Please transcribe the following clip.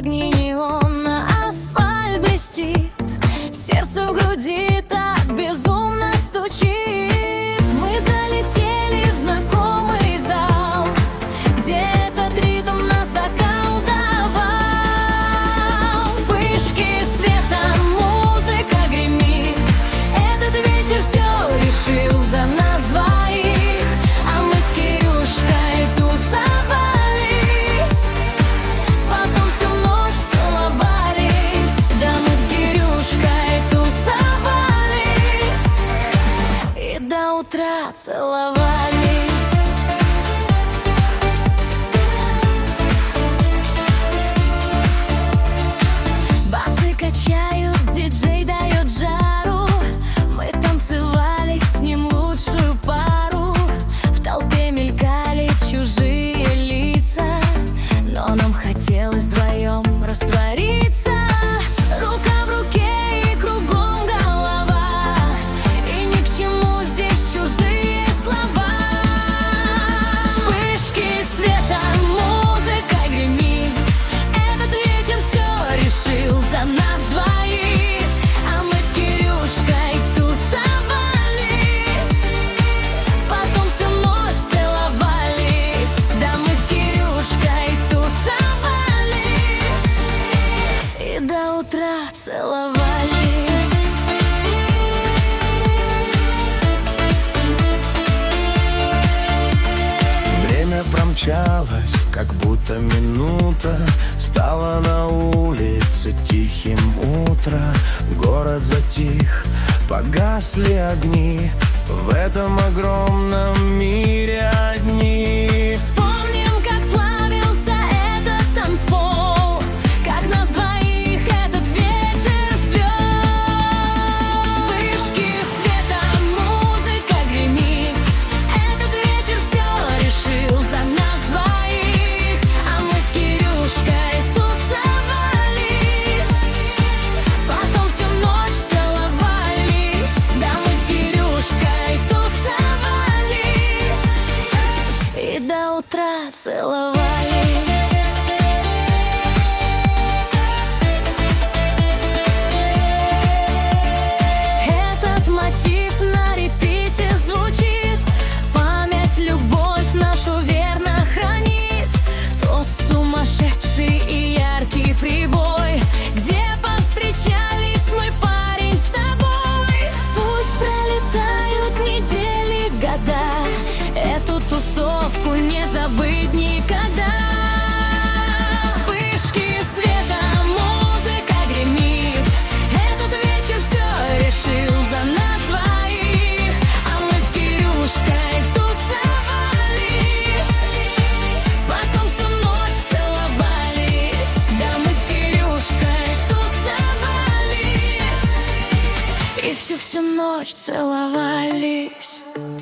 огни неона, асфальт блестит, сердце в груди так безумно стучит. Мы залетели в знакомый зал, где этот ритм нас околдовал. Вспышки света, музыка гремит, этот вечер все решил за нас двоих. А мы с Кирюшкой тусовались, потом всю ночь целовались. Да, мы с Кирюшкой тусовались и до утра целовались. Басы качают, диджей дает жару, мы танцевали с ним лучшую пару. В толпе мелькали чужие лица, но нам хотелось вдвоем раствориться. Рука в руке и кругом голова, и ни к чему здесь чужие слова. Вспышки света, музыка гремит, этот вечер все решил за нас двоих. А мы с Кирюшкой тусовались, потом всю ночь целовались. Да, мы с Кирюшкой тусовались и до утра целовались. Время промчалось, как будто минута. Стало на улице тихим утро. Город затих, погасли огни. В этом огромном мире одни. Вспомним, как плавился этот танцпол, как нас двоих этот вечер свел. Вспышки света, музыка гремит, этот вечер все решил за нас двоих. А мы с Кирюшкой тусовались, потом всю ночь целовались. Да, мы с Кирюшкой тусовались и до утра целовались. Этот мотив на репите звучит, память любовь нашу верно хранит. Тот сумасшедший и яркий прибой, где повстречались мы, парень, с тобой. Пусть пролетают недели, года, эту тусовку не забыть никогда. Вспышки света, музыка гремит, этот вечер все решил за нас двоих. А мы с Кирюшкой тусовались, потом всю ночь целовались. Да, мы с Кирюшкой тусовались и всю ночь целовались.